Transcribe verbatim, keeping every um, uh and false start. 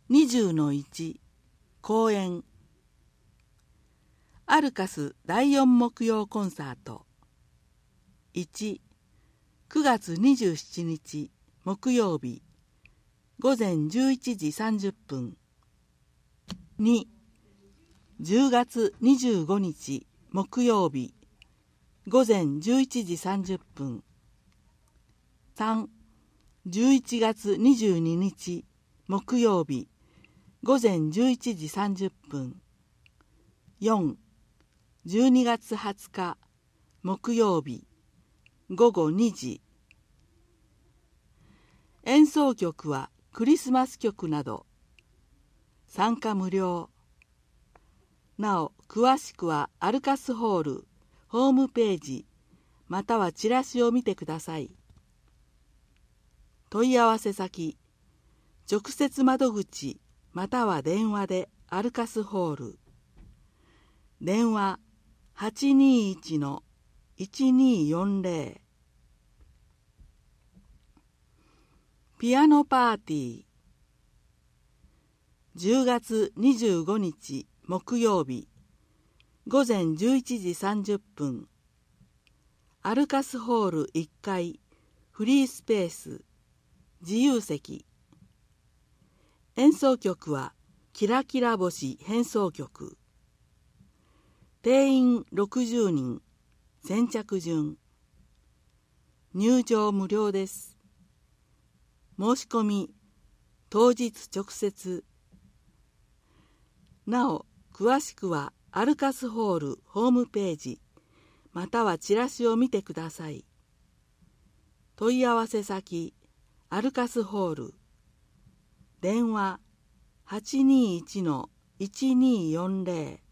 にじゅうのいち公演アルカスだいよん木曜コンサートいち、くがつにじゅうしちにち木曜日午前じゅういちじさんじゅっぷんに、じゅうがつにじゅうごにち木曜日午前じゅういちじさんじゅっぷんさん、じゅういちがつにじゅうににち木曜日午前じゅういちじさんじゅっぷんよん、じゅうにがつはつか木曜日午後にじ。演奏曲はクリスマス曲など参加無料。なお詳しくはアルカスホールホームページまたはチラシを見てください。問い合わせ先直接窓口または電話でアルカスホール電話 はちにいちのいちによんぜろ ピアノパーティーじゅうがつにじゅうごにち木曜日午前じゅういちじさんじゅっぷんアルカスホールいっかいフリースペース自由席。演奏曲はキラキラ星変奏曲。定員ろくじゅうにん先着順。入場無料です。申し込み当日直接。なお詳しくはアルカスホールホームページまたはチラシを見てください。問い合わせ先アルカスホール電話 はちにいちのいちによんぜろ